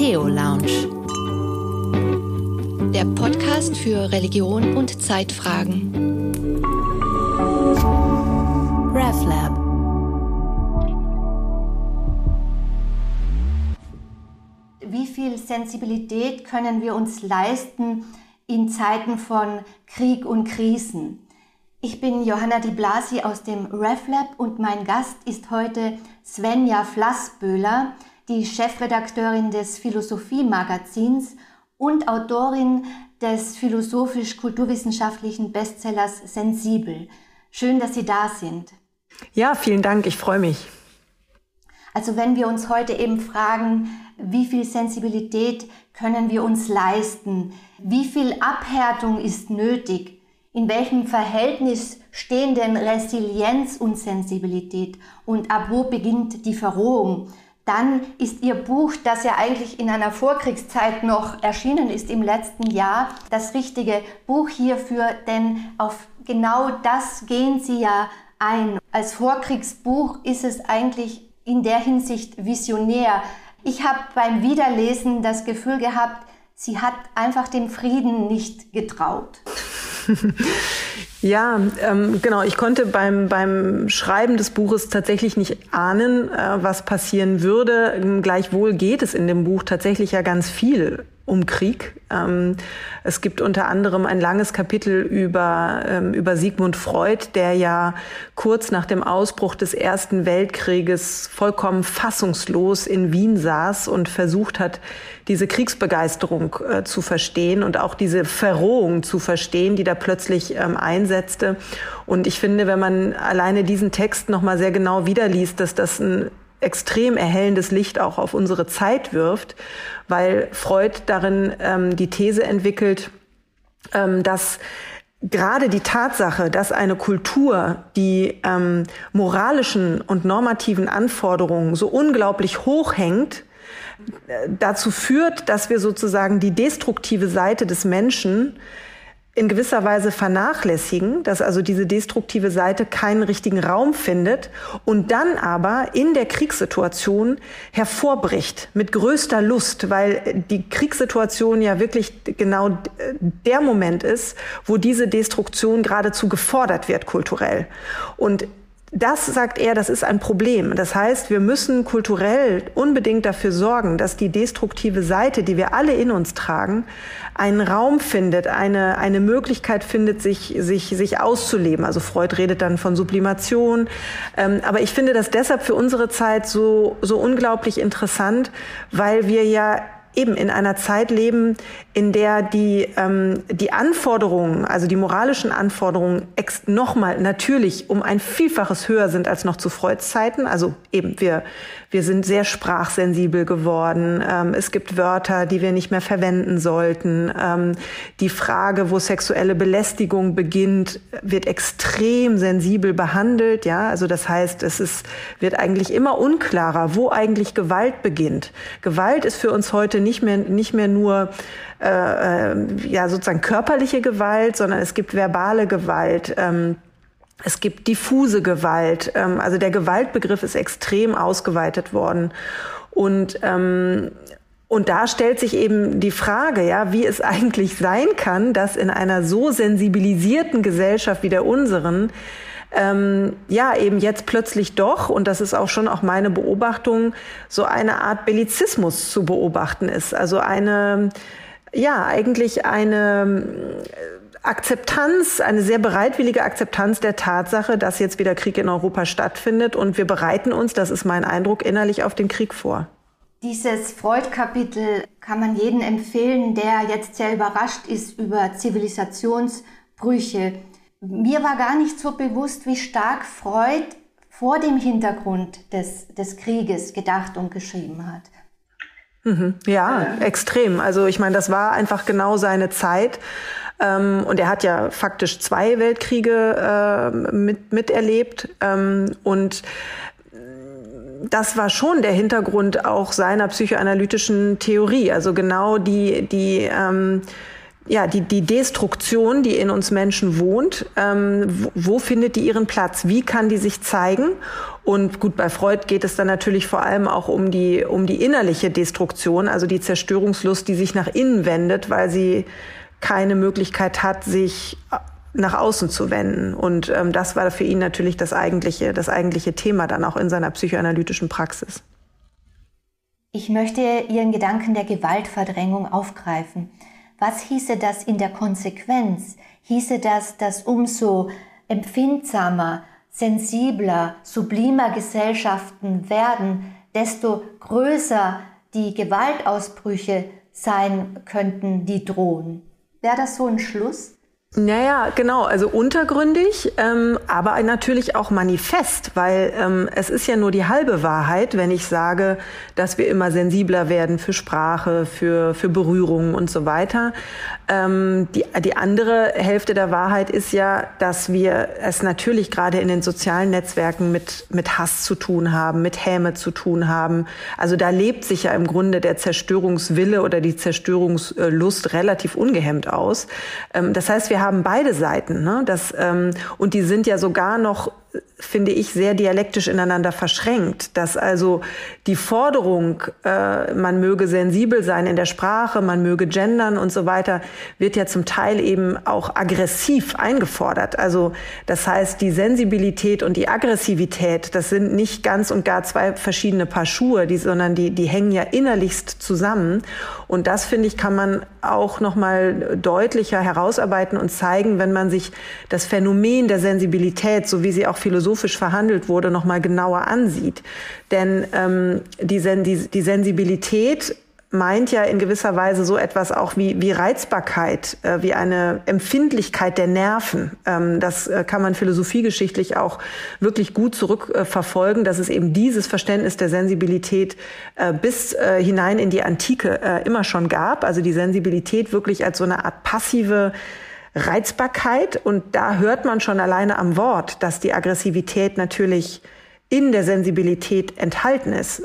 Geo-Lounge, der Podcast für Religion und Zeitfragen. RevLab. Wie viel Sensibilität können wir uns leisten in Zeiten von Krieg und Krisen? Ich bin Johanna Di Blasi aus dem RevLab und mein Gast ist heute Svenja Flassböhler, die Chefredakteurin des Philosophie-Magazins und Autorin des philosophisch-kulturwissenschaftlichen Bestsellers Sensibel. Schön, dass Sie da sind. Ja, vielen Dank, ich freue mich. Also wenn wir uns heute eben fragen, wie viel Sensibilität können wir uns leisten? Wie viel Abhärtung ist nötig? In welchem Verhältnis stehen denn Resilienz und Sensibilität? Und ab wo beginnt die Verrohung? Dann ist Ihr Buch, das ja eigentlich in einer Vorkriegszeit noch erschienen ist im letzten Jahr, das richtige Buch hierfür, denn auf genau das gehen Sie ja ein. Als Vorkriegsbuch ist es eigentlich in der Hinsicht visionär. Ich habe beim Wiederlesen das Gefühl gehabt, sie hat einfach dem Frieden nicht getraut. Ja, genau. Ich konnte beim Schreiben des Buches tatsächlich nicht ahnen, was passieren würde. Gleichwohl geht es in dem Buch tatsächlich ja ganz viel um Krieg. Es gibt unter anderem ein langes Kapitel über Sigmund Freud, der ja kurz nach dem Ausbruch des Ersten Weltkrieges vollkommen fassungslos in Wien saß und versucht hat, diese Kriegsbegeisterung zu verstehen und auch diese Verrohung zu verstehen, die da plötzlich einsetzte. Und ich finde, wenn man alleine diesen Text nochmal sehr genau wiederliest, dass das ein extrem erhellendes Licht auch auf unsere Zeit wirft, weil Freud darin die These entwickelt, dass gerade die Tatsache, dass eine Kultur die moralischen und normativen Anforderungen so unglaublich hoch hängt, dazu führt, dass wir sozusagen die destruktive Seite des Menschen in gewisser Weise vernachlässigen, dass also diese destruktive Seite keinen richtigen Raum findet und dann aber in der Kriegssituation hervorbricht mit größter Lust, weil die Kriegssituation ja wirklich genau der Moment ist, wo diese Destruktion geradezu gefordert wird kulturell. Und das, sagt er, das ist ein Problem. Das heißt, wir müssen kulturell unbedingt dafür sorgen, dass die destruktive Seite, die wir alle in uns tragen, einen Raum findet, eine Möglichkeit findet, sich auszuleben. Also Freud redet dann von Sublimation. Aber ich finde das deshalb für unsere Zeit so unglaublich interessant, weil wir ja eben in einer Zeit leben, in der die Anforderungen, also die moralischen Anforderungen nochmal natürlich um ein Vielfaches höher sind als noch zu Freuds Zeiten. Also eben wir sind sehr sprachsensibel geworden. Es gibt Wörter, die wir nicht mehr verwenden sollten. Die Frage, wo sexuelle Belästigung beginnt, wird extrem sensibel behandelt. Ja, also das heißt, wird eigentlich immer unklarer, wo eigentlich Gewalt beginnt. Gewalt ist für uns heute nicht mehr nur sozusagen körperliche Gewalt, sondern es gibt verbale Gewalt. Es gibt diffuse Gewalt. Also der Gewaltbegriff ist extrem ausgeweitet worden. Und da stellt sich eben die Frage, ja, wie es eigentlich sein kann, dass in einer so sensibilisierten Gesellschaft wie der unseren eben jetzt plötzlich doch, und das ist auch schon auch meine Beobachtung, so eine Art Bellizismus zu beobachten ist. Also eigentlich eine Akzeptanz, eine sehr bereitwillige Akzeptanz der Tatsache, dass jetzt wieder Krieg in Europa stattfindet und wir bereiten uns, das ist mein Eindruck, innerlich auf den Krieg vor. Dieses Freud-Kapitel kann man jedem empfehlen, der jetzt sehr überrascht ist über Zivilisationsbrüche. Mir war gar nicht so bewusst, wie stark Freud vor dem Hintergrund des Krieges gedacht und geschrieben hat. Ja, extrem. Also ich meine, das war einfach genau seine Zeit. Und er hat ja faktisch 2 Weltkriege miterlebt. Und das war schon der Hintergrund auch seiner psychoanalytischen Theorie. Also genau die Destruktion, die in uns Menschen wohnt, wo findet die ihren Platz? Wie kann die sich zeigen? Und gut, bei Freud geht es dann natürlich vor allem auch um die innerliche Destruktion, also die Zerstörungslust, die sich nach innen wendet, weil sie keine Möglichkeit hat, sich nach außen zu wenden. Und das war für ihn natürlich das eigentliche Thema dann auch in seiner psychoanalytischen Praxis. Ich möchte Ihren Gedanken der Gewaltverdrängung aufgreifen. Was hieße das in der Konsequenz? Hieße das, dass umso empfindsamer, sensibler, sublimer Gesellschaften werden, desto größer die Gewaltausbrüche sein könnten, die drohen? Wäre das so ein Schluss? Naja, genau, also untergründig, aber natürlich auch manifest, weil es ist ja nur die halbe Wahrheit, wenn ich sage, dass wir immer sensibler werden für Sprache, für Berührungen und so weiter. Die andere Hälfte der Wahrheit ist ja, dass wir es natürlich gerade in den sozialen Netzwerken mit Hass zu tun haben, mit Häme zu tun haben. Also da lebt sich ja im Grunde der Zerstörungswille oder die Zerstörungslust relativ ungehemmt aus. Das heißt, wir haben beide Seiten, ne? Und die sind ja sogar noch, finde ich, sehr dialektisch ineinander verschränkt, dass also die Forderung, man möge sensibel sein in der Sprache, man möge gendern und so weiter, wird ja zum Teil eben auch aggressiv eingefordert. Also das heißt, die Sensibilität und die Aggressivität, das sind nicht ganz und gar zwei verschiedene Paar Schuhe, sondern die hängen ja innerlichst zusammen. Und das, finde ich, kann man auch noch mal deutlicher herausarbeiten und zeigen, wenn man sich das Phänomen der Sensibilität, so wie sie auch philosophisch verhandelt wurde, noch mal genauer ansieht. Denn die Sensibilität meint ja in gewisser Weise so etwas auch wie Reizbarkeit, wie eine Empfindlichkeit der Nerven. Das kann man philosophiegeschichtlich auch wirklich gut zurückverfolgen, dass es eben dieses Verständnis der Sensibilität bis hinein in die Antike immer schon gab. Also die Sensibilität wirklich als so eine Art passive Reizbarkeit. Und da hört man schon alleine am Wort, dass die Aggressivität natürlich in der Sensibilität enthalten ist.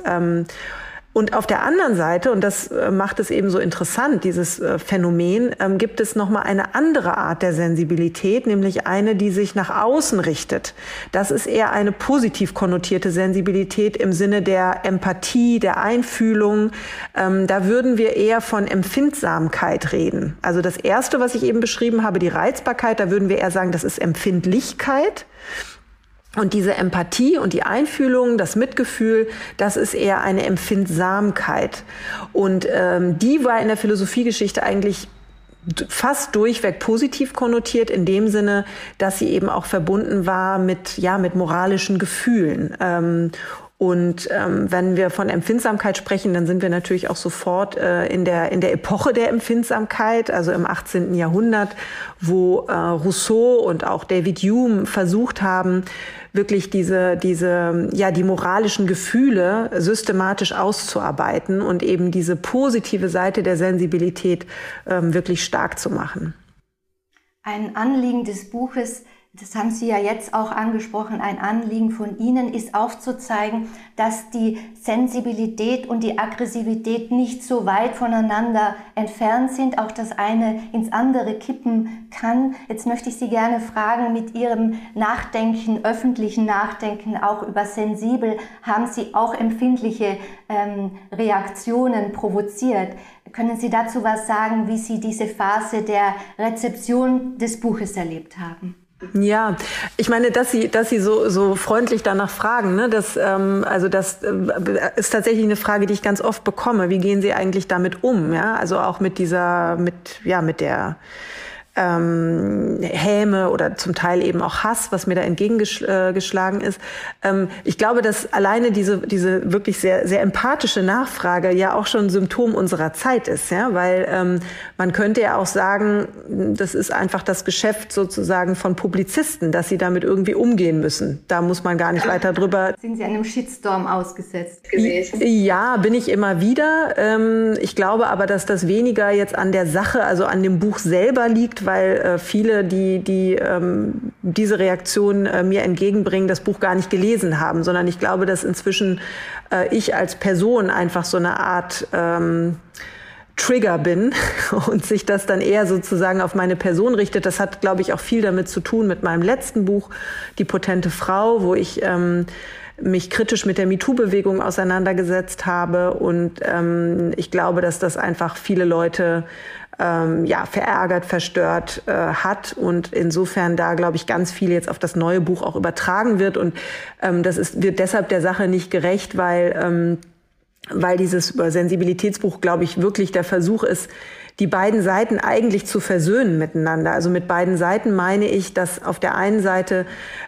Und auf der anderen Seite, und das macht es eben so interessant, dieses Phänomen, gibt es nochmal eine andere Art der Sensibilität, nämlich eine, die sich nach außen richtet. Das ist eher eine positiv konnotierte Sensibilität im Sinne der Empathie, der Einfühlung. Da würden wir eher von Empfindsamkeit reden. Also das Erste, was ich eben beschrieben habe, die Reizbarkeit, da würden wir eher sagen, das ist Empfindlichkeit. Und diese Empathie und die Einfühlung, das Mitgefühl, das ist eher eine Empfindsamkeit. Und die war in der Philosophiegeschichte eigentlich fast durchweg positiv konnotiert, in dem Sinne, dass sie eben auch verbunden war mit moralischen Gefühlen. Und wenn wir von Empfindsamkeit sprechen, dann sind wir natürlich auch sofort in der Epoche der Empfindsamkeit, also im 18. Jahrhundert, wo Rousseau und auch David Hume versucht haben, wirklich die moralischen Gefühle systematisch auszuarbeiten und eben diese positive Seite der Sensibilität wirklich stark zu machen. Ein Anliegen des Buches, das haben Sie ja jetzt auch angesprochen, ein Anliegen von Ihnen ist aufzuzeigen, dass die Sensibilität und die Aggressivität nicht so weit voneinander entfernt sind, auch das eine ins andere kippen kann. Jetzt möchte ich Sie gerne fragen, mit Ihrem Nachdenken, öffentlichen Nachdenken auch über sensibel, haben Sie auch empfindliche Reaktionen provoziert? Können Sie dazu was sagen, wie Sie diese Phase der Rezeption des Buches erlebt haben? Ja, ich meine, dass Sie so freundlich danach fragen, ne? Das ist tatsächlich eine Frage, die ich ganz oft bekomme. Wie gehen Sie eigentlich damit um? Ja, also auch mit der Häme oder zum Teil eben auch Hass, was mir da entgegengeschlagen ist. Ich glaube, dass alleine diese wirklich sehr, sehr empathische Nachfrage ja auch schon ein Symptom unserer Zeit ist, ja, weil man könnte ja auch sagen, das ist einfach das Geschäft sozusagen von Publizisten, dass sie damit irgendwie umgehen müssen. Da muss man gar nicht weiter drüber. Sind Sie einem Shitstorm ausgesetzt gewesen? Ja, bin ich immer wieder. Ich glaube aber, dass das weniger jetzt an der Sache, also an dem Buch selber liegt, weil viele, die diese Reaktion mir entgegenbringen, das Buch gar nicht gelesen haben, sondern ich glaube, dass inzwischen ich als Person einfach so eine Art Trigger bin und sich das dann eher sozusagen auf meine Person richtet. Das hat, glaube ich, auch viel damit zu tun mit meinem letzten Buch, Die potente Frau, wo ich mich kritisch mit der MeToo-Bewegung auseinandergesetzt habe. Und ich glaube, dass das einfach viele Leute verärgert, verstört hat und insofern da, glaube ich, ganz viel jetzt auf das neue Buch auch übertragen wird und wird deshalb der Sache nicht gerecht, weil dieses Sensibilitätsbuch, glaube ich, wirklich der Versuch ist, die beiden Seiten eigentlich zu versöhnen miteinander. Also mit beiden Seiten meine ich, dass auf der einen Seite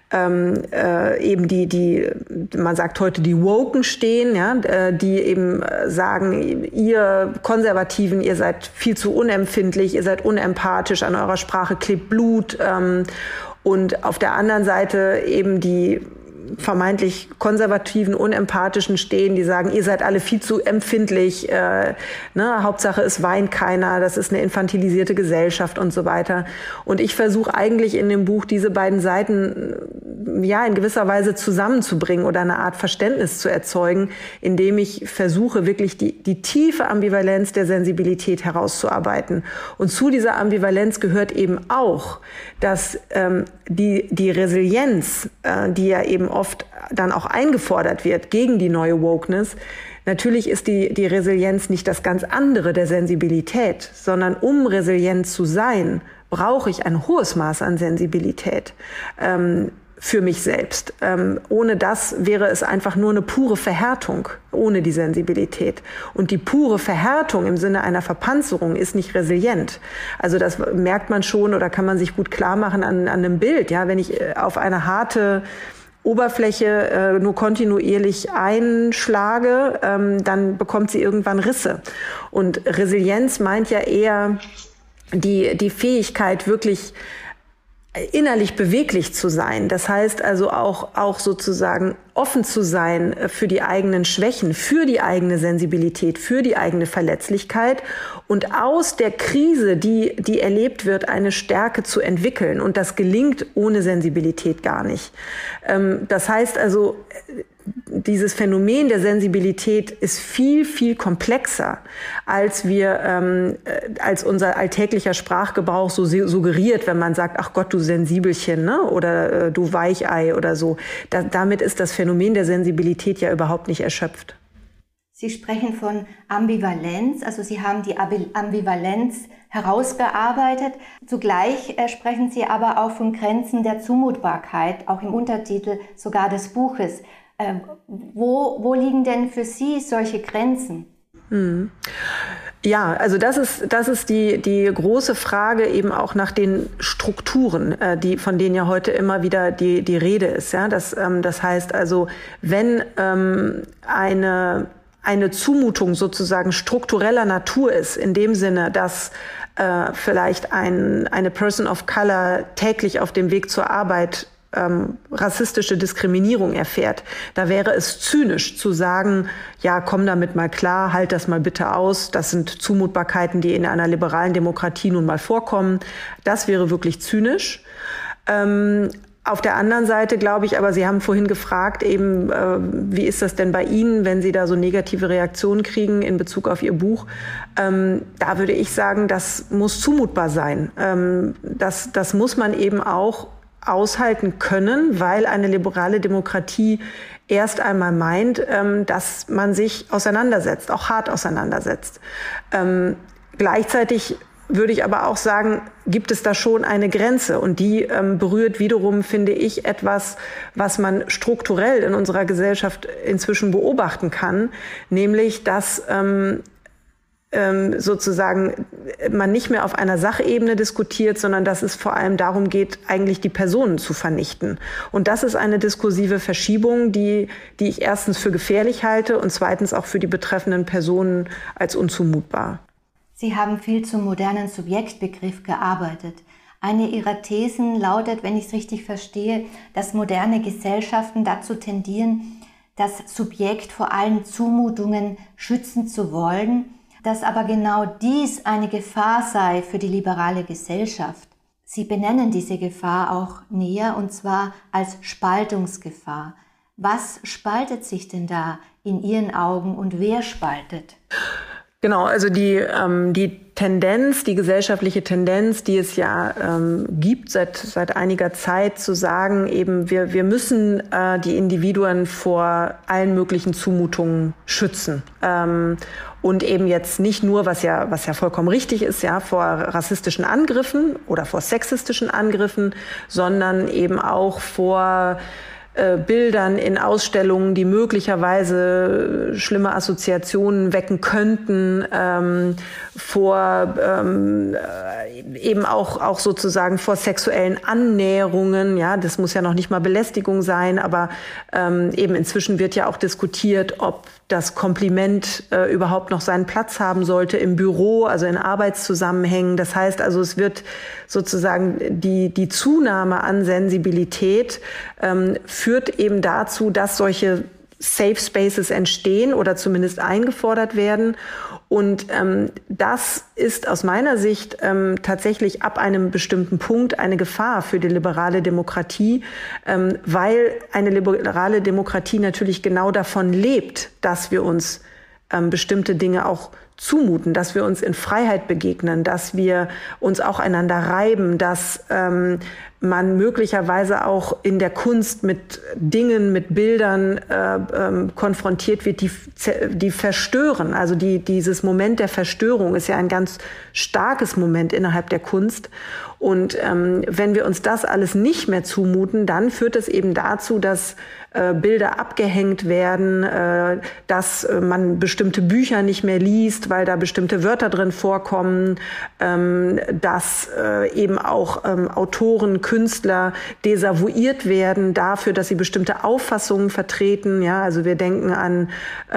eben die man sagt heute die Woken stehen, ja, die eben sagen, ihr Konservativen, ihr seid viel zu unempfindlich, ihr seid unempathisch, an eurer Sprache klebt Blut. Und auf der anderen Seite eben die vermeintlich konservativen, unempathischen stehen, die sagen, ihr seid alle viel zu empfindlich, Hauptsache es weint keiner, das ist eine infantilisierte Gesellschaft und so weiter. Und ich versuche eigentlich in dem Buch diese beiden Seiten in gewisser Weise zusammenzubringen oder eine Art Verständnis zu erzeugen, indem ich versuche, wirklich die tiefe Ambivalenz der Sensibilität herauszuarbeiten. Und zu dieser Ambivalenz gehört eben auch, dass die Resilienz, die ja eben oft dann auch eingefordert wird gegen die neue Wokeness, natürlich ist die Resilienz nicht das ganz andere der Sensibilität, sondern um resilient zu sein, brauche ich ein hohes Maß an Sensibilität für mich selbst. Ohne das wäre es einfach nur eine pure Verhärtung, ohne die Sensibilität. Und die pure Verhärtung im Sinne einer Verpanzerung ist nicht resilient. Also das merkt man schon oder kann man sich gut klar machen an einem Bild. Ja, wenn ich auf eine harte Oberfläche nur kontinuierlich einschlage, dann bekommt sie irgendwann Risse. Und Resilienz meint ja eher die Fähigkeit, wirklich innerlich beweglich zu sein. Das heißt also auch sozusagen offen zu sein für die eigenen Schwächen, für die eigene Sensibilität, für die eigene Verletzlichkeit und aus der Krise, die erlebt wird, eine Stärke zu entwickeln. Und das gelingt ohne Sensibilität gar nicht. Das heißt also, dieses Phänomen der Sensibilität ist viel, viel komplexer, als unser alltäglicher Sprachgebrauch so suggeriert, wenn man sagt, ach Gott, du Sensibelchen, ne? Oder du Weichei oder so. Damit ist das Phänomen der Sensibilität ja überhaupt nicht erschöpft. Sie sprechen von Ambivalenz, also Sie haben die Ambivalenz herausgearbeitet. Zugleich sprechen Sie aber auch von Grenzen der Zumutbarkeit, auch im Untertitel sogar des Buches. Wo liegen denn für Sie solche Grenzen? Ja, also das ist die große Frage eben auch nach den Strukturen, von denen ja heute immer wieder die Rede ist. Ja, das heißt also, wenn eine Zumutung sozusagen struktureller Natur ist, in dem Sinne, dass vielleicht eine Person of Color täglich auf dem Weg zur Arbeit rassistische Diskriminierung erfährt, da wäre es zynisch zu sagen, ja, komm damit mal klar, halt das mal bitte aus, das sind Zumutbarkeiten, die in einer liberalen Demokratie nun mal vorkommen. Das wäre wirklich zynisch. Auf der anderen Seite glaube ich aber, Sie haben vorhin gefragt, eben, wie ist das denn bei Ihnen, wenn Sie da so negative Reaktionen kriegen in Bezug auf Ihr Buch? Da würde ich sagen, das muss zumutbar sein. Das muss man eben auch aushalten können, weil eine liberale Demokratie erst einmal meint, dass man sich auseinandersetzt, auch hart auseinandersetzt. Gleichzeitig würde ich aber auch sagen, gibt es da schon eine Grenze und die berührt wiederum, finde ich, etwas, was man strukturell in unserer Gesellschaft inzwischen beobachten kann, nämlich, dass sozusagen man nicht mehr auf einer Sachebene diskutiert, sondern dass es vor allem darum geht, eigentlich die Personen zu vernichten. Und das ist eine diskursive Verschiebung, die ich erstens für gefährlich halte und zweitens auch für die betreffenden Personen als unzumutbar. Sie haben viel zum modernen Subjektbegriff gearbeitet. Eine Ihrer Thesen lautet, wenn ich es richtig verstehe, dass moderne Gesellschaften dazu tendieren, das Subjekt vor allen Zumutungen schützen zu wollen, dass aber genau dies eine Gefahr sei für die liberale Gesellschaft. Sie benennen diese Gefahr auch näher, und zwar als Spaltungsgefahr. Was spaltet sich denn da in Ihren Augen und wer spaltet? Genau, also die Tendenz, die gesellschaftliche Tendenz, die es ja gibt seit einiger Zeit, zu sagen, eben wir müssen die Individuen vor allen möglichen Zumutungen schützen. Und eben jetzt nicht nur, was ja vollkommen richtig ist, ja, vor rassistischen Angriffen oder vor sexistischen Angriffen, sondern eben auch vor Bildern in Ausstellungen, die möglicherweise schlimme Assoziationen wecken könnten, vor eben auch sozusagen vor sexuellen Annäherungen. Ja, das muss ja noch nicht mal Belästigung sein, aber eben inzwischen wird ja auch diskutiert, ob das Kompliment überhaupt noch seinen Platz haben sollte im Büro, also in Arbeitszusammenhängen. Das heißt also, es wird sozusagen die Zunahme an Sensibilität führt eben dazu, dass solche Safe Spaces entstehen oder zumindest eingefordert werden. Und das ist aus meiner Sicht tatsächlich ab einem bestimmten Punkt eine Gefahr für die liberale Demokratie, weil eine liberale Demokratie natürlich genau davon lebt, dass wir uns bestimmte Dinge auch zumuten, dass wir uns in Freiheit begegnen, dass wir uns auch einander reiben, dass man möglicherweise auch in der Kunst mit Dingen, mit Bildern konfrontiert wird, die verstören. Also dieses Moment der Verstörung ist ja ein ganz starkes Moment innerhalb der Kunst. Und wenn wir uns das alles nicht mehr zumuten, dann führt es eben dazu, dass Bilder abgehängt werden, dass man bestimmte Bücher nicht mehr liest, weil da bestimmte Wörter drin vorkommen, dass eben auch Autoren, Künstler desavouiert werden dafür, dass sie bestimmte Auffassungen vertreten. Ja, also wir denken an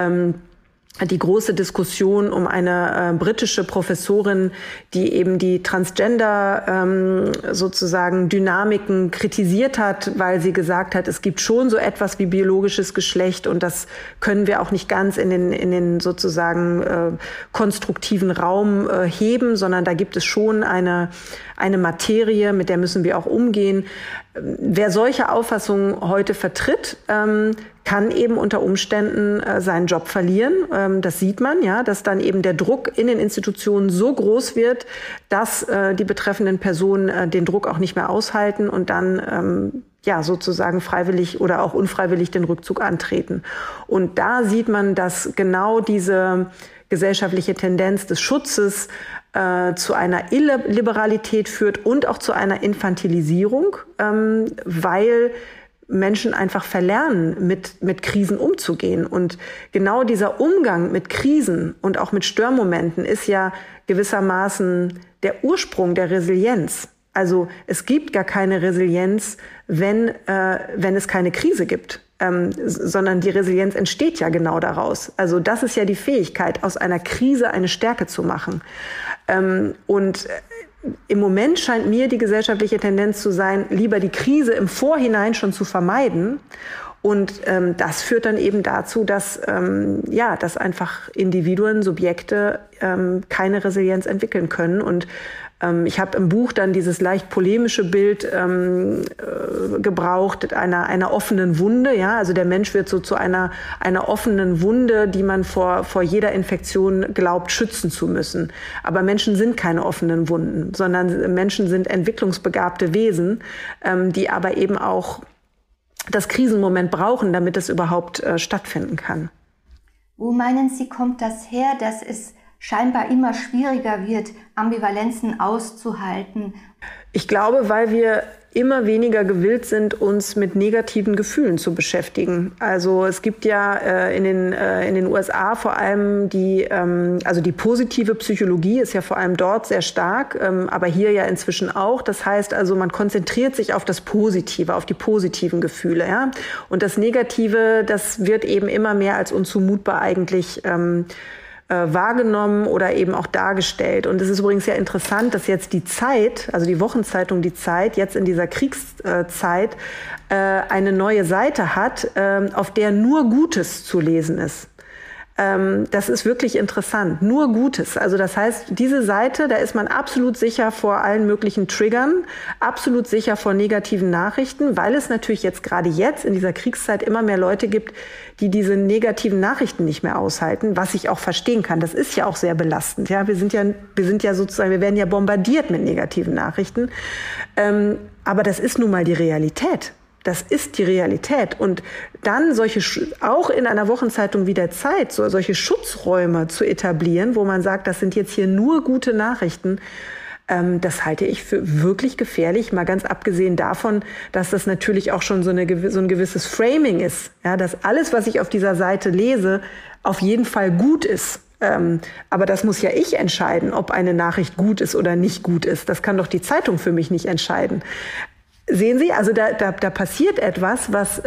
die große Diskussion um eine britische Professorin, die eben die Transgender sozusagen Dynamiken kritisiert hat, weil sie gesagt hat, es gibt schon so etwas wie biologisches Geschlecht und das können wir auch nicht ganz in den sozusagen konstruktiven Raum heben, sondern da gibt es schon eine Materie, mit der müssen wir auch umgehen. Wer solche Auffassungen heute vertritt, kann eben unter Umständen seinen Job verlieren. Das sieht man, ja, dass dann eben der Druck in den Institutionen so groß wird, dass die betreffenden Personen den Druck auch nicht mehr aushalten und dann ja sozusagen freiwillig oder auch unfreiwillig den Rückzug antreten. Und da sieht man, dass genau diese gesellschaftliche Tendenz des Schutzes zu einer Illiberalität führt und auch zu einer Infantilisierung, weil Menschen einfach verlernen, mit Krisen umzugehen. Und genau dieser Umgang mit Krisen und auch mit Störmomenten ist ja gewissermaßen der Ursprung der Resilienz. Also es gibt gar keine Resilienz, wenn es keine Krise gibt. Sondern die Resilienz entsteht ja genau daraus. Also das ist ja die Fähigkeit, aus einer Krise eine Stärke zu machen. Und im Moment scheint mir die gesellschaftliche Tendenz zu sein, lieber die Krise im Vorhinein schon zu vermeiden. Und das führt dann eben dazu, dass einfach Individuen, Subjekte keine Resilienz entwickeln können. Und ich habe im Buch dann dieses leicht polemische Bild gebraucht einer offenen Wunde. Ja, also der Mensch wird so zu einer offenen Wunde, die man vor jeder Infektion glaubt schützen zu müssen. Aber Menschen sind keine offenen Wunden, sondern Menschen sind entwicklungsbegabte Wesen, die aber eben auch das Krisenmoment brauchen, damit es überhaupt stattfinden kann. Wo meinen Sie, kommt das her, dass es scheinbar immer schwieriger wird, Ambivalenzen auszuhalten? Ich glaube, weil wir immer weniger gewillt sind, uns mit negativen Gefühlen zu beschäftigen. Also es gibt ja in den USA vor allem die positive Psychologie ist ja vor allem dort sehr stark, aber hier ja inzwischen auch. Das heißt also, man konzentriert sich auf das Positive, auf die positiven Gefühle. Ja? Und das Negative, das wird eben immer mehr als unzumutbar eigentlich wahrgenommen oder eben auch dargestellt. Und es ist übrigens ja interessant, dass jetzt die Zeit, also die Wochenzeitung Die Zeit, jetzt in dieser Kriegszeit eine neue Seite hat, auf der nur Gutes zu lesen ist. Das ist wirklich interessant. Nur Gutes. Also das heißt, diese Seite, da ist man absolut sicher vor allen möglichen Triggern, absolut sicher vor negativen Nachrichten, weil es natürlich jetzt in dieser Kriegszeit immer mehr Leute gibt, die diese negativen Nachrichten nicht mehr aushalten, was ich auch verstehen kann. Das ist ja auch sehr belastend. Ja, wir werden ja bombardiert mit negativen Nachrichten. Aber das ist nun mal die Realität. Das ist die Realität. Und dann auch in einer Wochenzeitung wie der Zeit, solche Schutzräume zu etablieren, wo man sagt, das sind jetzt hier nur gute Nachrichten, das halte ich für wirklich gefährlich, mal ganz abgesehen davon, dass das natürlich auch schon so ein gewisses Framing ist. Ja, dass alles, was ich auf dieser Seite lese, auf jeden Fall gut ist. Aber das muss ja ich entscheiden, ob eine Nachricht gut ist oder nicht gut ist. Das kann doch die Zeitung für mich nicht entscheiden. Sehen Sie, also da passiert etwas, was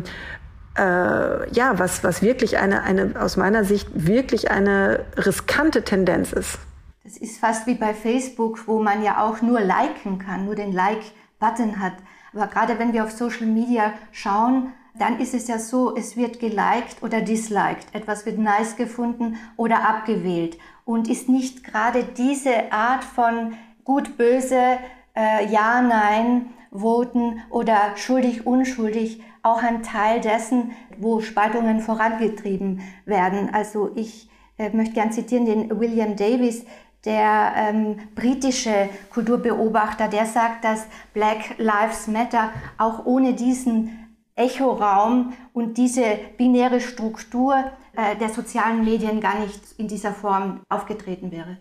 wirklich aus meiner Sicht wirklich eine riskante Tendenz ist. Das ist fast wie bei Facebook, wo man ja auch nur liken kann, nur den Like-Button hat. Aber gerade wenn wir auf Social Media schauen, dann ist es ja so, es wird geliked oder disliked. Etwas wird nice gefunden oder abgewählt. Und ist nicht gerade diese Art von gut, böse, ja, nein, Voten oder schuldig, unschuldig auch ein Teil dessen, wo Spaltungen vorangetrieben werden. Also ich möchte gern zitieren den William Davies, der britische Kulturbeobachter, der sagt, dass Black Lives Matter auch ohne diesen Echoraum und diese binäre Struktur der sozialen Medien gar nicht in dieser Form aufgetreten wäre.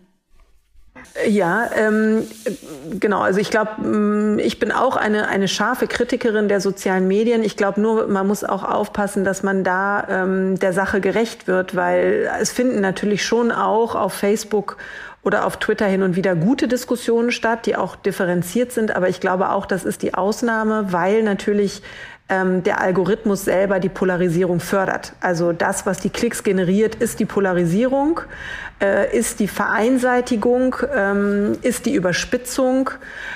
Ja, genau. Also ich glaube, ich bin auch eine scharfe Kritikerin der sozialen Medien. Ich glaube nur, man muss auch aufpassen, dass man da der Sache gerecht wird, weil es finden natürlich schon auch auf Facebook oder auf Twitter hin und wieder gute Diskussionen statt, die auch differenziert sind. Aber ich glaube auch, das ist die Ausnahme, weil natürlich der Algorithmus selber die Polarisierung fördert. Also das, was die Klicks generiert, ist die Polarisierung, ist die Vereinseitigung, ist die Überspitzung.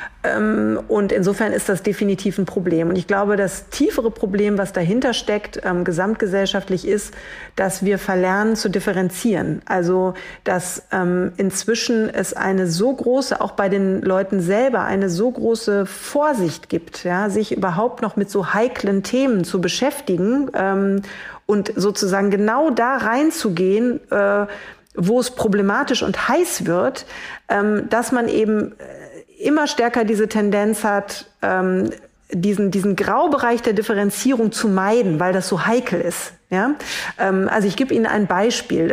Und insofern ist das definitiv ein Problem. Und ich glaube, das tiefere Problem, was dahinter steckt, gesamtgesellschaftlich ist, dass wir verlernen zu differenzieren. Also, dass inzwischen es eine so große, auch bei den Leuten selber, eine so große Vorsicht gibt, ja, sich überhaupt noch mit so heiklen Themen zu beschäftigen und sozusagen genau da reinzugehen, wo es problematisch und heiß wird, dass man eben immer stärker diese Tendenz hat, diesen Graubereich der Differenzierung zu meiden, weil das so heikel ist. Ja? Also ich gebe Ihnen ein Beispiel.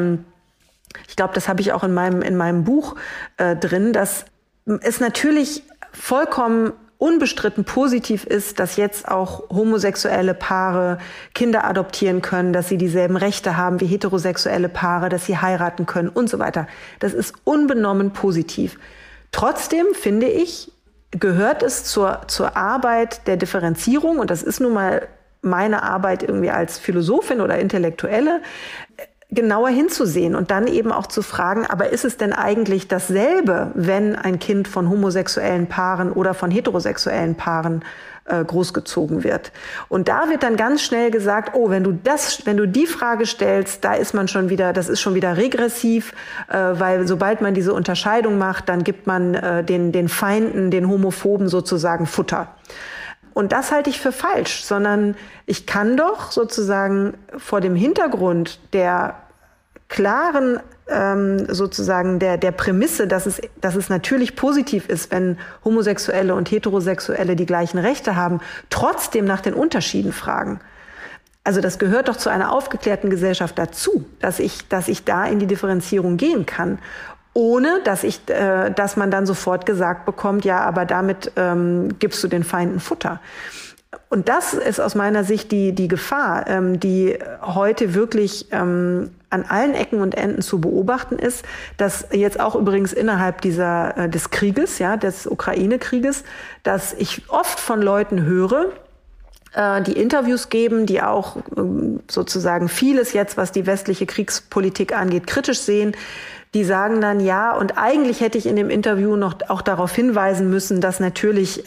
Ich glaube, das habe ich auch in meinem Buch drin, dass es natürlich vollkommen unbestritten positiv ist, dass jetzt auch homosexuelle Paare Kinder adoptieren können, dass sie dieselben Rechte haben wie heterosexuelle Paare, dass sie heiraten können und so weiter. Das ist unbenommen positiv. Trotzdem, finde ich, gehört es zur Arbeit der Differenzierung, und das ist nun mal meine Arbeit irgendwie als Philosophin oder Intellektuelle, genauer hinzusehen und dann eben auch zu fragen, aber ist es denn eigentlich dasselbe, wenn ein Kind von homosexuellen Paaren oder von heterosexuellen Paaren großgezogen wird? Und da wird dann ganz schnell gesagt, oh, wenn du die Frage stellst, das ist schon wieder regressiv, weil sobald man diese Unterscheidung macht, dann gibt man den Feinden, den Homophoben sozusagen Futter. Und das halte ich für falsch, sondern ich kann doch sozusagen vor dem Hintergrund der klaren sozusagen der Prämisse, dass es natürlich positiv ist, wenn Homosexuelle und Heterosexuelle die gleichen Rechte haben, trotzdem nach den Unterschieden fragen. Also das gehört doch zu einer aufgeklärten Gesellschaft dazu, dass ich da in die Differenzierung gehen kann, ohne dass man dann sofort gesagt bekommt, ja, aber damit gibst du den Feinden Futter. Und das ist aus meiner Sicht die Gefahr, die heute wirklich an allen Ecken und Enden zu beobachten ist, dass jetzt auch übrigens innerhalb des Krieges, ja, des Ukraine-Krieges, dass ich oft von Leuten höre, die Interviews geben, die auch sozusagen vieles jetzt, was die westliche Kriegspolitik angeht, kritisch sehen. Die sagen dann, ja, und eigentlich hätte ich in dem Interview noch auch darauf hinweisen müssen, dass natürlich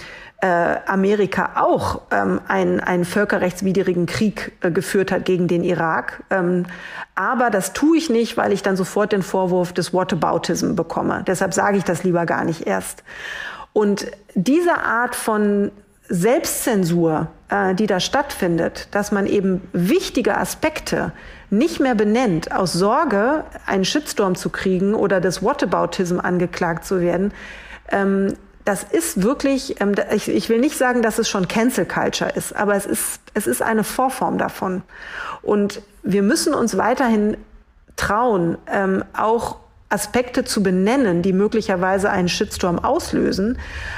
Amerika auch einen völkerrechtswidrigen Krieg geführt hat gegen den Irak. Aber das tue ich nicht, weil ich dann sofort den Vorwurf des Whataboutism bekomme. Deshalb sage ich das lieber gar nicht erst. Und diese Art von Selbstzensur, die da stattfindet, dass man eben wichtige Aspekte nicht mehr benennt, aus Sorge, einen Shitstorm zu kriegen oder des Whataboutism angeklagt zu werden, das ist wirklich, ich will nicht sagen, dass es schon Cancel Culture ist, aber es ist eine Vorform davon. Und wir müssen uns weiterhin trauen, auch Aspekte zu benennen, die möglicherweise einen Shitstorm auslösen,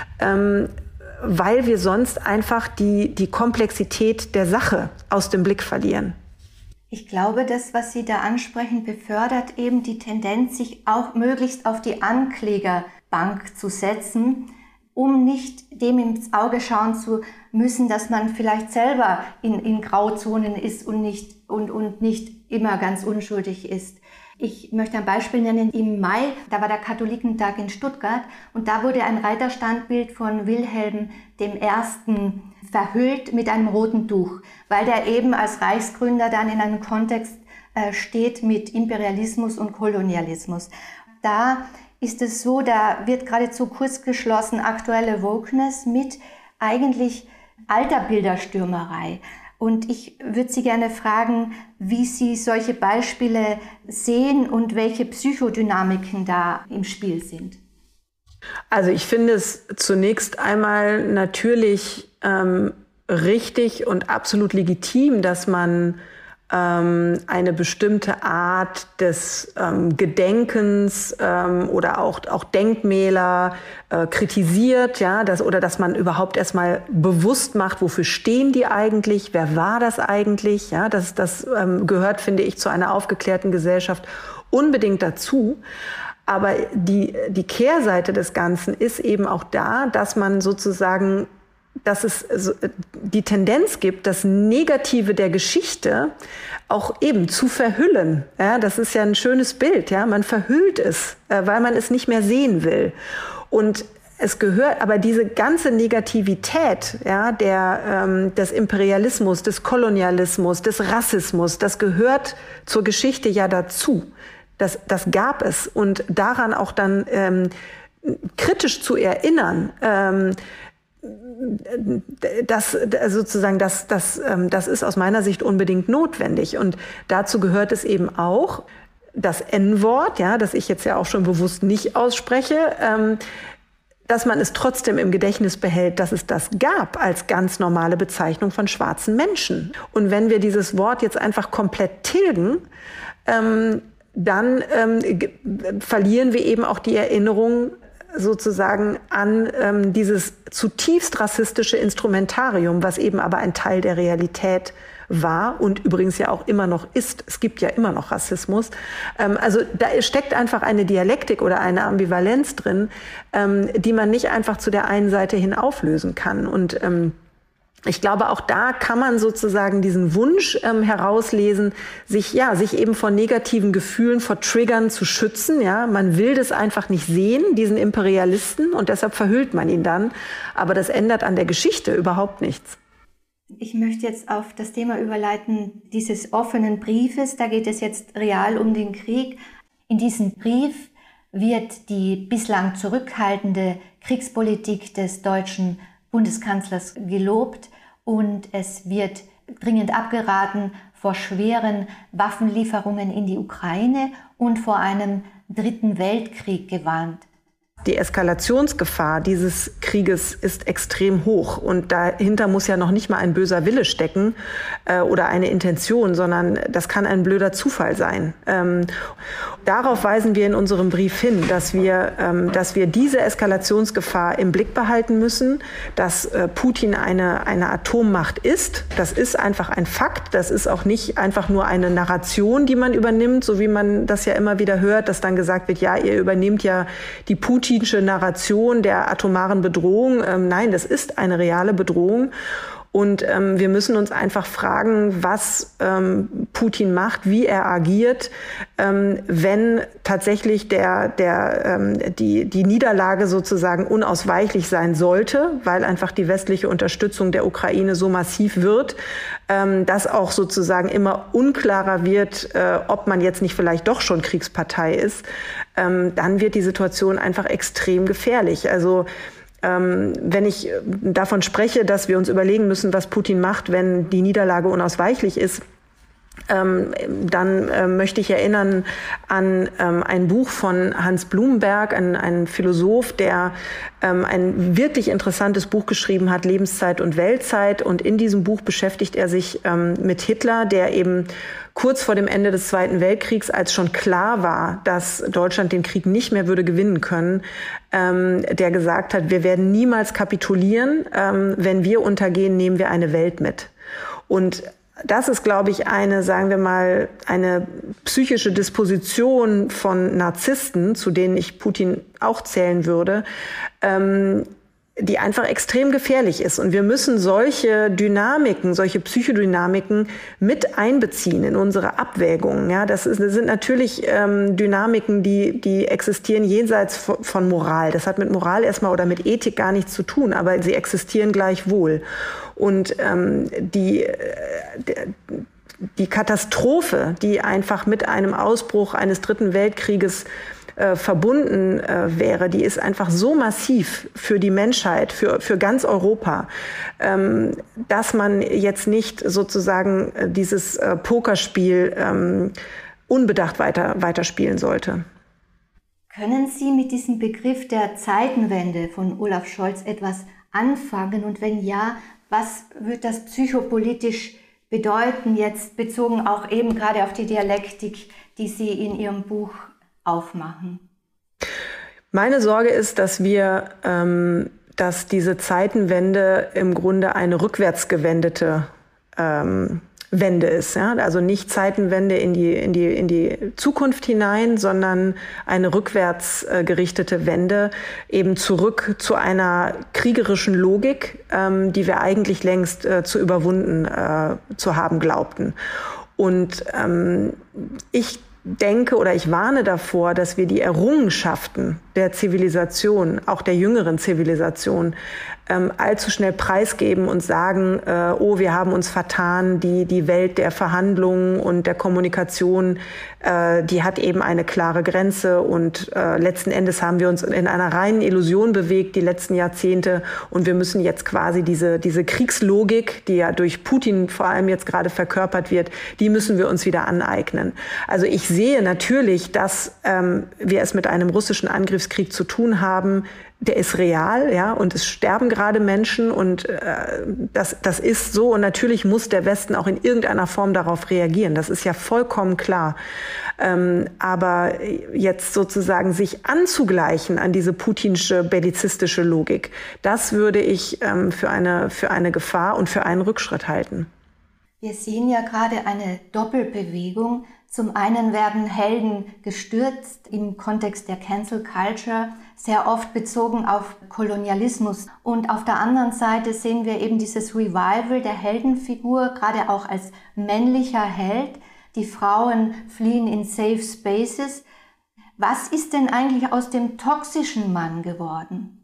weil wir sonst einfach die Komplexität der Sache aus dem Blick verlieren. Ich glaube, das, was Sie da ansprechen, befördert eben die Tendenz, sich auch möglichst auf die Anklägerbank zu setzen, um nicht dem ins Auge schauen zu müssen, dass man vielleicht selber in Grauzonen ist und nicht immer ganz unschuldig ist. Ich möchte ein Beispiel nennen. Im Mai, da war der Katholikentag in Stuttgart und da wurde ein Reiterstandbild von Wilhelm I. verhüllt mit einem roten Tuch, weil der eben als Reichsgründer dann in einem Kontext steht mit Imperialismus und Kolonialismus. Da ist es so, da wird geradezu kurz geschlossen aktuelle Wokeness mit eigentlich alter Bilderstürmerei. Und ich würde Sie gerne fragen, wie Sie solche Beispiele sehen und welche Psychodynamiken da im Spiel sind. Also ich finde es zunächst einmal natürlich richtig und absolut legitim, dass man eine bestimmte Art des Gedenkens oder auch Denkmäler kritisiert, ja, dass man überhaupt erstmal bewusst macht, wofür stehen die eigentlich, wer war das eigentlich, ja, das gehört, finde ich, zu einer aufgeklärten Gesellschaft unbedingt dazu. Aber die Kehrseite des Ganzen ist eben auch da, dass man sozusagen, dass es die Tendenz gibt, das Negative der Geschichte auch eben zu verhüllen. Ja, das ist ja ein schönes Bild. Ja, man verhüllt es, weil man es nicht mehr sehen will. Und es gehört, aber diese ganze Negativität, ja, des Imperialismus, des Kolonialismus, des Rassismus, das gehört zur Geschichte ja dazu. Das gab es. Und daran auch dann kritisch zu erinnern, das ist aus meiner Sicht unbedingt notwendig. Und dazu gehört es eben auch, das N-Wort, ja, das ich jetzt ja auch schon bewusst nicht ausspreche, dass man es trotzdem im Gedächtnis behält, dass es das gab als ganz normale Bezeichnung von schwarzen Menschen. Und wenn wir dieses Wort jetzt einfach komplett tilgen, dann verlieren wir eben auch die Erinnerung sozusagen an dieses zutiefst rassistische Instrumentarium, was eben aber ein Teil der Realität war und übrigens ja auch immer noch ist. Es gibt ja immer noch Rassismus. Also da steckt einfach eine Dialektik oder eine Ambivalenz drin, die man nicht einfach zu der einen Seite hin auflösen kann. Und ich glaube, auch da kann man sozusagen diesen Wunsch herauslesen, sich eben vor negativen Gefühlen, vor Triggern zu schützen. Ja, man will das einfach nicht sehen, diesen Imperialisten, und deshalb verhüllt man ihn dann. Aber das ändert an der Geschichte überhaupt nichts. Ich möchte jetzt auf das Thema überleiten dieses offenen Briefes. Da geht es jetzt real um den Krieg. In diesem Brief wird die bislang zurückhaltende Kriegspolitik des deutschen Bundeskanzlers gelobt und es wird dringend abgeraten vor schweren Waffenlieferungen in die Ukraine und vor einem dritten Weltkrieg gewarnt. Die Eskalationsgefahr dieses Krieges ist extrem hoch und dahinter muss ja noch nicht mal ein böser Wille stecken oder eine Intention, sondern das kann ein blöder Zufall sein. Darauf weisen wir in unserem Brief hin, dass wir diese Eskalationsgefahr im Blick behalten müssen, dass Putin eine Atommacht ist. Das ist einfach ein Fakt. Das ist auch nicht einfach nur eine Narration, die man übernimmt, so wie man das ja immer wieder hört, dass dann gesagt wird, ja, ihr übernehmt ja die putinsche Narration der atomaren Bedrohung. Nein, das ist eine reale Bedrohung. Und wir müssen uns einfach fragen, was Putin macht, wie er agiert, wenn tatsächlich die Niederlage sozusagen unausweichlich sein sollte, weil einfach die westliche Unterstützung der Ukraine so massiv wird, dass auch sozusagen immer unklarer wird, ob man jetzt nicht vielleicht doch schon Kriegspartei ist, dann wird die Situation einfach extrem gefährlich. Also wenn ich davon spreche, dass wir uns überlegen müssen, was Putin macht, wenn die Niederlage unausweichlich ist, dann möchte ich erinnern an ein Buch von Hans Blumenberg, ein Philosoph, der ein wirklich interessantes Buch geschrieben hat, Lebenszeit und Weltzeit. Und in diesem Buch beschäftigt er sich mit Hitler, der eben kurz vor dem Ende des Zweiten Weltkriegs, als schon klar war, dass Deutschland den Krieg nicht mehr würde gewinnen können, der gesagt hat, wir werden niemals kapitulieren. Wenn wir untergehen, nehmen wir eine Welt mit. Und das ist, glaube ich, sagen wir mal, eine psychische Disposition von Narzissten, zu denen ich Putin auch zählen würde, die einfach extrem gefährlich ist. Und wir müssen solche Dynamiken, solche Psychodynamiken mit einbeziehen in unsere Abwägungen. Ja, das sind natürlich Dynamiken, die existieren jenseits von Moral. Das hat mit Moral erstmal oder mit Ethik gar nichts zu tun, aber sie existieren gleichwohl. Und die Katastrophe, die einfach mit einem Ausbruch eines Dritten Weltkrieges verbunden wäre, die ist einfach so massiv für die Menschheit, für ganz Europa, dass man jetzt nicht sozusagen dieses Pokerspiel unbedacht weiterspielen sollte. Können Sie mit diesem Begriff der Zeitenwende von Olaf Scholz etwas anfangen? Und wenn ja, was wird das psychopolitisch bedeuten, jetzt bezogen auch eben gerade auf die Dialektik, die Sie in Ihrem Buch aufmachen? Meine Sorge ist, dass diese Zeitenwende im Grunde eine rückwärtsgewendete Wende ist, ja? Also nicht Zeitenwende in die Zukunft hinein, sondern eine rückwärts gerichtete Wende, eben zurück zu einer kriegerischen Logik, die wir eigentlich längst zu überwunden zu haben glaubten. Und ich denke oder ich warne davor, dass wir die Errungenschaften der Zivilisation, auch der jüngeren Zivilisation, allzu schnell preisgeben und sagen, oh, wir haben uns vertan, die Welt der Verhandlungen und der Kommunikation, die hat eben eine klare Grenze und letzten Endes haben wir uns in einer reinen Illusion bewegt die letzten Jahrzehnte und wir müssen jetzt quasi diese Kriegslogik, die ja durch Putin vor allem jetzt gerade verkörpert wird, die müssen wir uns wieder aneignen. Also ich sehe natürlich, dass wir es mit einem russischen Angriffskrieg zu tun haben. Der ist real, ja, und es sterben gerade Menschen und das ist so und natürlich muss der Westen auch in irgendeiner Form darauf reagieren. Das ist ja vollkommen klar. Aber jetzt sozusagen sich anzugleichen an diese putinsche bellizistische Logik, das würde ich für eine Gefahr und für einen Rückschritt halten. Wir sehen ja gerade eine Doppelbewegung. Zum einen werden Helden gestürzt im Kontext der Cancel Culture, sehr oft bezogen auf Kolonialismus. Und auf der anderen Seite sehen wir eben dieses Revival der Heldenfigur, gerade auch als männlicher Held. Die Frauen fliehen in Safe Spaces. Was ist denn eigentlich aus dem toxischen Mann geworden?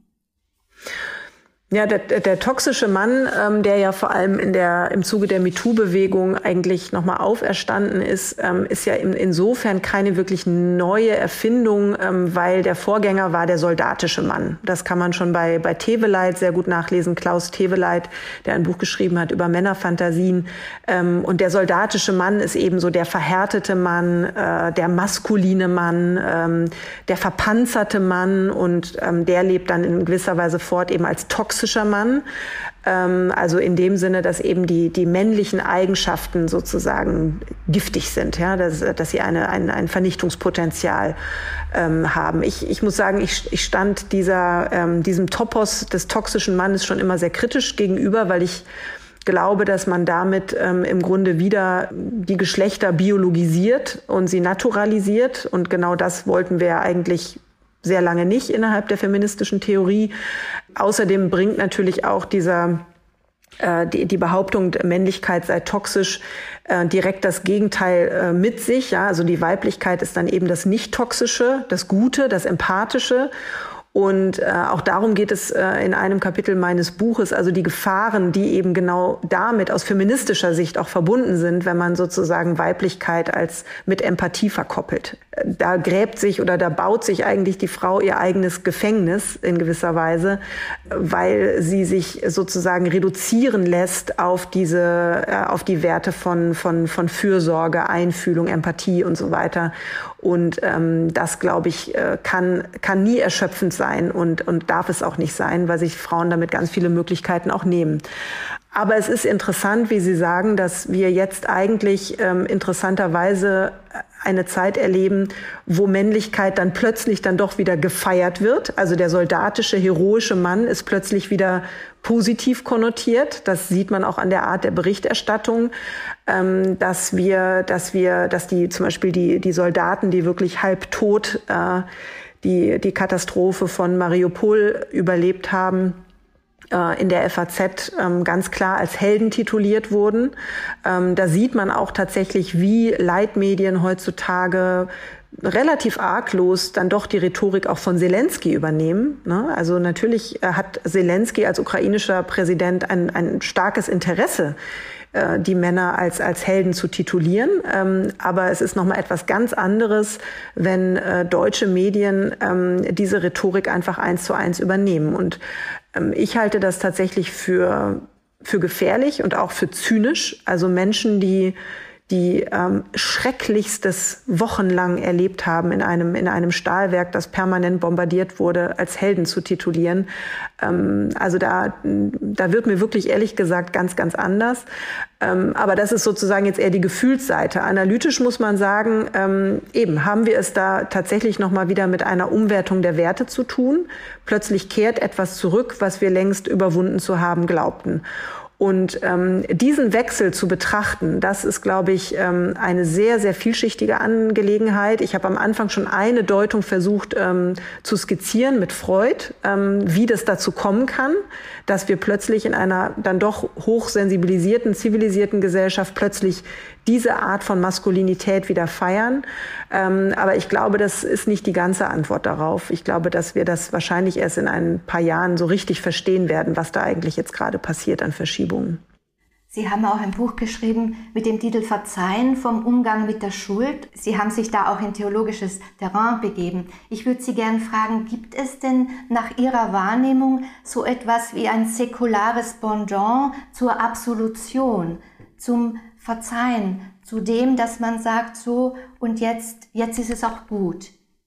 Ja, der toxische Mann, der ja vor allem im Zuge der MeToo-Bewegung eigentlich nochmal auferstanden ist ja insofern keine wirklich neue Erfindung, weil der Vorgänger war der soldatische Mann. Das kann man schon bei Teveleit sehr gut nachlesen, Klaus Teveleit, der ein Buch geschrieben hat über Männerfantasien. Und der soldatische Mann ist eben so der verhärtete Mann, der maskuline Mann, der verpanzerte Mann und der lebt dann in gewisser Weise fort eben als toxischer Mann, also in dem Sinne, dass eben die männlichen Eigenschaften sozusagen giftig sind, ja, dass sie ein Vernichtungspotenzial haben. Ich muss sagen, ich stand diesem Topos des toxischen Mannes schon immer sehr kritisch gegenüber, weil ich glaube, dass man damit im Grunde wieder die Geschlechter biologisiert und sie naturalisiert und genau das wollten wir ja eigentlich sehr lange nicht innerhalb der feministischen Theorie. Außerdem bringt natürlich auch dieser die Behauptung, Männlichkeit sei toxisch, direkt das Gegenteil mit sich. Ja, also die Weiblichkeit ist dann eben das Nicht-Toxische, das Gute, das Empathische. Und auch darum geht es in einem Kapitel meines Buches, also die Gefahren, die eben genau damit aus feministischer Sicht auch verbunden sind, wenn man sozusagen Weiblichkeit als mit Empathie verkoppelt. Da gräbt sich oder da baut sich eigentlich die Frau ihr eigenes Gefängnis in gewisser Weise, weil sie sich sozusagen reduzieren lässt auf die Werte von Fürsorge, Einfühlung, Empathie und so weiter. Und das, glaube ich, kann nie erschöpfend sein und darf es auch nicht sein, weil sich Frauen damit ganz viele Möglichkeiten auch nehmen. Aber es ist interessant, wie Sie sagen, dass wir jetzt eigentlich interessanterweise eine Zeit erleben, wo Männlichkeit dann plötzlich dann doch wieder gefeiert wird. Also der soldatische, heroische Mann ist plötzlich wieder positiv konnotiert. Das sieht man auch an der Art der Berichterstattung, dass die zum Beispiel die Soldaten, die wirklich halbtot die Katastrophe von Mariupol überlebt haben, in der FAZ ganz klar als Helden tituliert wurden. Da sieht man auch tatsächlich, wie Leitmedien heutzutage relativ arglos dann doch die Rhetorik auch von Zelensky übernehmen. Also natürlich hat Zelensky als ukrainischer Präsident ein starkes Interesse, die Männer als Helden zu titulieren. Aber es ist nochmal etwas ganz anderes, wenn deutsche Medien diese Rhetorik einfach 1:1 übernehmen. Und ich halte das tatsächlich für gefährlich und auch für zynisch. Also Menschen, die Schrecklichstes wochenlang erlebt haben in einem Stahlwerk, das permanent bombardiert wurde, als Helden zu titulieren. Also da wird mir wirklich ehrlich gesagt ganz, ganz anders. Aber das ist sozusagen jetzt eher die Gefühlsseite. Analytisch muss man sagen, eben haben wir es da tatsächlich nochmal wieder mit einer Umwertung der Werte zu tun. Plötzlich kehrt etwas zurück, was wir längst überwunden zu haben glaubten. Und diesen Wechsel zu betrachten, das ist, glaube ich, eine sehr, sehr vielschichtige Angelegenheit. Ich habe am Anfang schon eine Deutung versucht zu skizzieren mit Freud, wie das dazu kommen kann, dass wir plötzlich in einer dann doch hochsensibilisierten, zivilisierten Gesellschaft plötzlich diese Art von Maskulinität wieder feiern. Aber ich glaube, das ist nicht die ganze Antwort darauf. Ich glaube, dass wir das wahrscheinlich erst in ein paar Jahren so richtig verstehen werden, was da eigentlich jetzt gerade passiert an Verschiebungen. Sie haben auch ein Buch geschrieben mit dem Titel Verzeihen vom Umgang mit der Schuld. Sie haben sich da auch in theologisches Terrain begeben. Ich würde Sie gerne fragen, gibt es denn nach Ihrer Wahrnehmung so etwas wie ein säkulares Pendant zur Absolution, zum Verzeihen, zu dem, dass man sagt, so und jetzt ist es auch gut?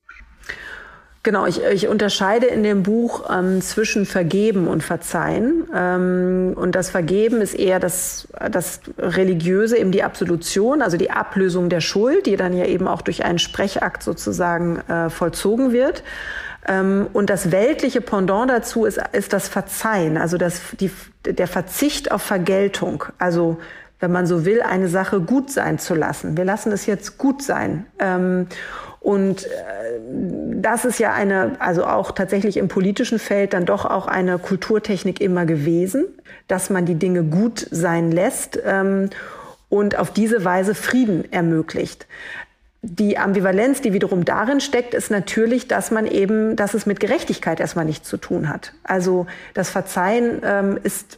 Genau, ich unterscheide in dem Buch zwischen Vergeben und Verzeihen. Und das Vergeben ist eher das Religiöse, eben die Absolution, also die Ablösung der Schuld, die dann ja eben auch durch einen Sprechakt sozusagen vollzogen wird. Und das weltliche Pendant dazu ist das Verzeihen, also der Verzicht auf Vergeltung, also wenn man so will, eine Sache gut sein zu lassen. Wir lassen es jetzt gut sein. Und das ist ja also auch tatsächlich im politischen Feld dann doch auch eine Kulturtechnik immer gewesen, dass man die Dinge gut sein lässt und auf diese Weise Frieden ermöglicht. Die Ambivalenz, die wiederum darin steckt, ist natürlich, dass es mit Gerechtigkeit erstmal nichts zu tun hat. Also das Verzeihen ist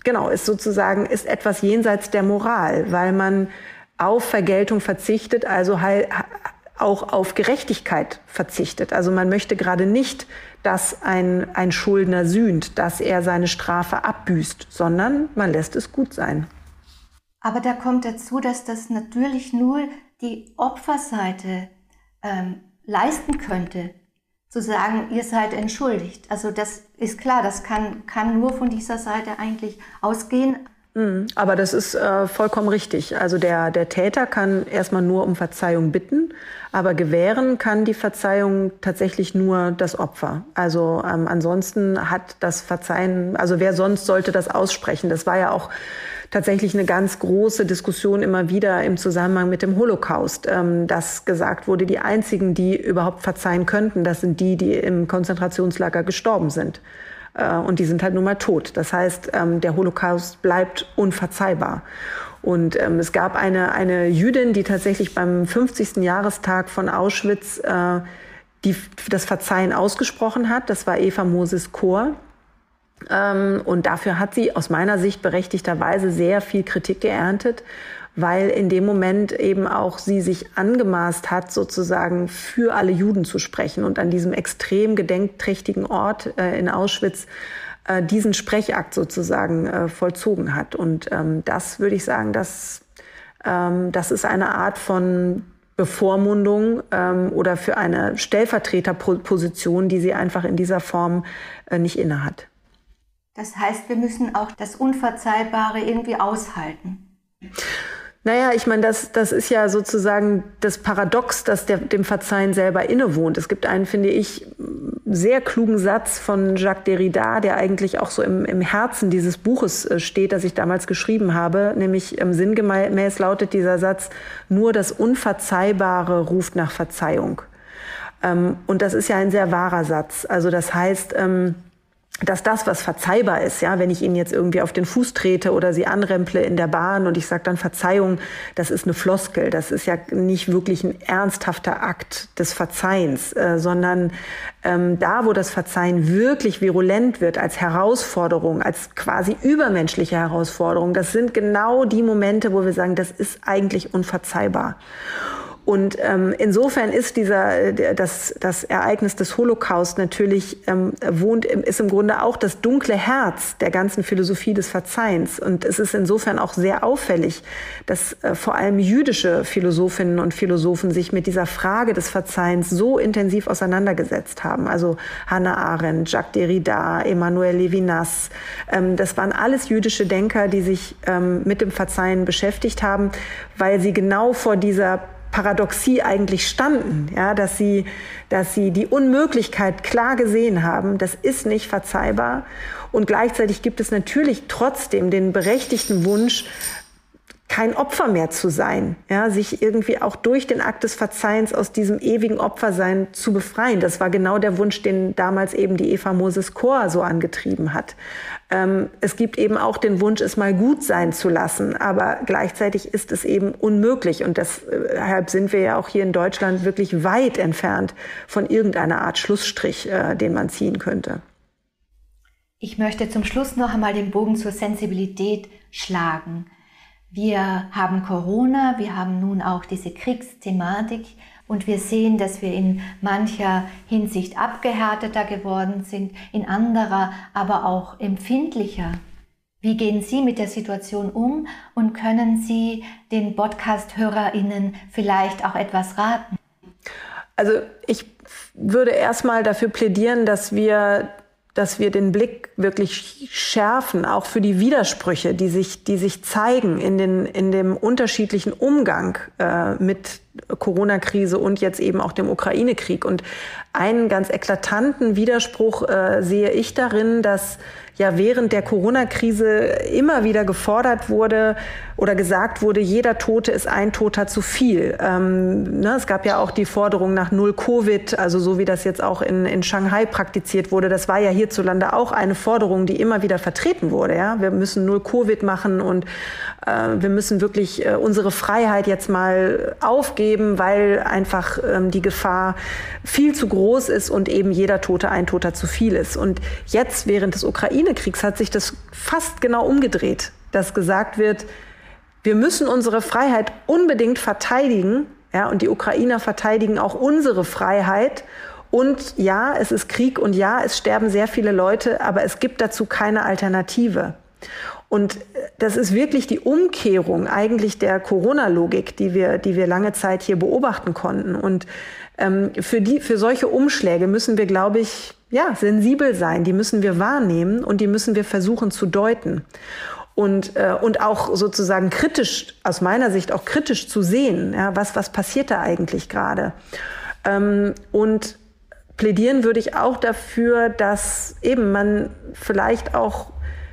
etwas jenseits der Moral, weil man auf Vergeltung verzichtet, also halt auch auf Gerechtigkeit verzichtet. Also man möchte gerade nicht, dass ein Schuldner sühnt, dass er seine Strafe abbüßt, sondern man lässt es gut sein. Aber da kommt dazu, dass das natürlich nur die Opferseite leisten könnte, zu sagen, ihr seid entschuldigt. Also das ist klar, das kann nur von dieser Seite eigentlich ausgehen. Aber das ist vollkommen richtig. Also der Täter kann erstmal nur um Verzeihung bitten, aber gewähren kann die Verzeihung tatsächlich nur das Opfer. Also ansonsten hat das Verzeihen, also wer sonst sollte das aussprechen? Das war ja auch tatsächlich eine ganz große Diskussion immer wieder im Zusammenhang mit dem Holocaust, dass gesagt wurde, die einzigen, die überhaupt verzeihen könnten, das sind die im Konzentrationslager gestorben sind. Und die sind halt nun mal tot. Das heißt, der Holocaust bleibt unverzeihbar. Und es gab eine Jüdin, die tatsächlich beim 50. Jahrestag von Auschwitz die das Verzeihen ausgesprochen hat. Das war Eva Moses Kor. Und dafür hat sie aus meiner Sicht berechtigterweise sehr viel Kritik geerntet, weil in dem Moment eben auch sie sich angemaßt hat, sozusagen für alle Juden zu sprechen und an diesem extrem gedenkträchtigen Ort in Auschwitz diesen Sprechakt sozusagen vollzogen hat. Und das würde ich sagen, das ist eine Art von Bevormundung oder für eine Stellvertreterposition, die sie einfach in dieser Form nicht innehat. Das heißt, wir müssen auch das Unverzeihbare irgendwie aushalten. Naja, ich meine, das ist ja sozusagen das Paradox, das dem Verzeihen selber innewohnt. Es gibt einen, finde ich, sehr klugen Satz von Jacques Derrida, der eigentlich auch so im Herzen dieses Buches steht, das ich damals geschrieben habe. Nämlich sinngemäß lautet dieser Satz: Nur das Unverzeihbare ruft nach Verzeihung. Und das ist ja ein sehr wahrer Satz. Also das heißt, dass das, was verzeihbar ist, ja, wenn ich Ihnen jetzt irgendwie auf den Fuß trete oder Sie anremple in der Bahn und ich sage dann Verzeihung, das ist eine Floskel, das ist ja nicht wirklich ein ernsthafter Akt des Verzeihens, sondern da, wo das Verzeihen wirklich virulent wird, als Herausforderung, als quasi übermenschliche Herausforderung, das sind genau die Momente, wo wir sagen, das ist eigentlich unverzeihbar. Und insofern ist das Ereignis des Holocaust natürlich ist im Grunde auch das dunkle Herz der ganzen Philosophie des Verzeihens. Und es ist insofern auch sehr auffällig, dass vor allem jüdische Philosophinnen und Philosophen sich mit dieser Frage des Verzeihens so intensiv auseinandergesetzt haben. Also Hannah Arendt, Jacques Derrida, Emmanuel Levinas. Das waren alles jüdische Denker, die sich mit dem Verzeihen beschäftigt haben, weil sie genau vor dieser Paradoxie eigentlich standen, ja, dass sie die Unmöglichkeit klar gesehen haben, das ist nicht verzeihbar. Und gleichzeitig gibt es natürlich trotzdem den berechtigten Wunsch, kein Opfer mehr zu sein, ja, sich irgendwie auch durch den Akt des Verzeihens aus diesem ewigen Opfersein zu befreien. Das war genau der Wunsch, den damals eben die Eva Moses Kor so angetrieben hat. Es gibt eben auch den Wunsch, es mal gut sein zu lassen, aber gleichzeitig ist es eben unmöglich. Und deshalb sind wir ja auch hier in Deutschland wirklich weit entfernt von irgendeiner Art Schlussstrich, den man ziehen könnte. Ich möchte zum Schluss noch einmal den Bogen zur Sensibilität schlagen. Wir haben Corona, wir haben nun auch diese Kriegsthematik und wir sehen, dass wir in mancher Hinsicht abgehärteter geworden sind, in anderer aber auch empfindlicher. Wie gehen Sie mit der Situation um und können Sie den Podcast-HörerInnen vielleicht auch etwas raten? Also ich würde erstmal dafür plädieren, dass wir den Blick wirklich schärfen, auch für die Widersprüche, die sich zeigen in dem unterschiedlichen Umgang mit Corona-Krise und jetzt eben auch dem Ukraine-Krieg. Und einen ganz eklatanten Widerspruch sehe ich darin, dass ja während der Corona-Krise immer wieder gefordert wurde oder gesagt wurde, jeder Tote ist ein Toter zu viel. Es gab ja auch die Forderung nach Null Covid, also so wie das jetzt auch in Shanghai praktiziert wurde. Das war ja hierzulande auch eine Forderung, die immer wieder vertreten wurde. Ja? Wir müssen Null Covid machen und wir müssen wirklich unsere Freiheit jetzt mal aufgeben, weil einfach die Gefahr viel zu groß ist und eben jeder Tote ein Toter zu viel ist. Und jetzt während des Ukraine-Kriegs hat sich das fast genau umgedreht, dass gesagt wird, wir müssen unsere Freiheit unbedingt verteidigen, ja, und die Ukrainer verteidigen auch unsere Freiheit. Und ja, es ist Krieg und ja, es sterben sehr viele Leute, aber es gibt dazu keine Alternative. Und das ist wirklich die Umkehrung eigentlich der Corona-Logik, die wir lange Zeit hier beobachten konnten. Und für solche Umschläge müssen wir, glaube ich, ja, sensibel sein. Die müssen wir wahrnehmen und die müssen wir versuchen zu deuten. Und auch sozusagen kritisch, aus meiner Sicht auch kritisch zu sehen, ja, was passiert da eigentlich gerade. Und plädieren würde ich auch dafür, dass eben man vielleicht auch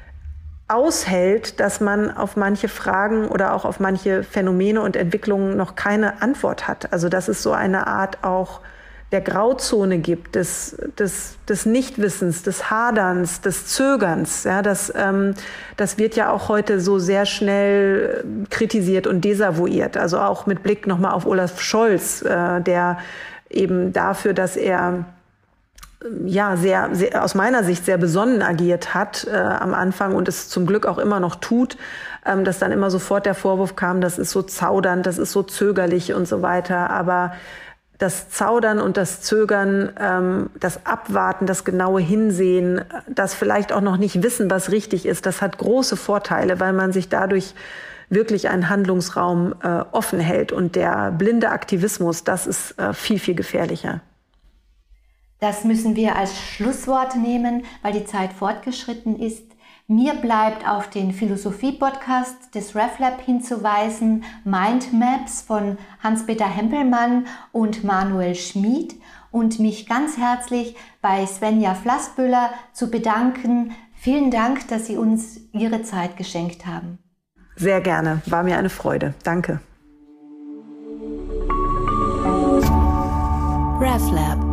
aushält, dass man auf manche Fragen oder auch auf manche Phänomene und Entwicklungen noch keine Antwort hat. Also dass es so eine Art auch der Grauzone gibt, des Nichtwissens, des Haderns, des Zögerns. Ja, das wird ja auch heute so sehr schnell kritisiert und desavouiert. Also auch mit Blick nochmal auf Olaf Scholz, der eben dafür, dass er sehr, aus meiner Sicht sehr besonnen agiert hat am Anfang und es zum Glück auch immer noch tut, dass dann immer sofort der Vorwurf kam, das ist so zaudernd, das ist so zögerlich und so weiter. Aber das Zaudern und das Zögern, das Abwarten, das genaue Hinsehen, das vielleicht auch noch nicht wissen, was richtig ist, das hat große Vorteile, weil man sich dadurch wirklich einen Handlungsraum offen hält. Und der blinde Aktivismus, das ist viel, viel gefährlicher. Das müssen wir als Schlusswort nehmen, weil die Zeit fortgeschritten ist. Mir bleibt auf den Philosophie-Podcast des RefLab hinzuweisen, Mindmaps von Hans-Peter Hempelmann und Manuel Schmid, und mich ganz herzlich bei Svenja Flassböhler zu bedanken. Vielen Dank, dass Sie uns Ihre Zeit geschenkt haben. Sehr gerne, war mir eine Freude. Danke. RefLab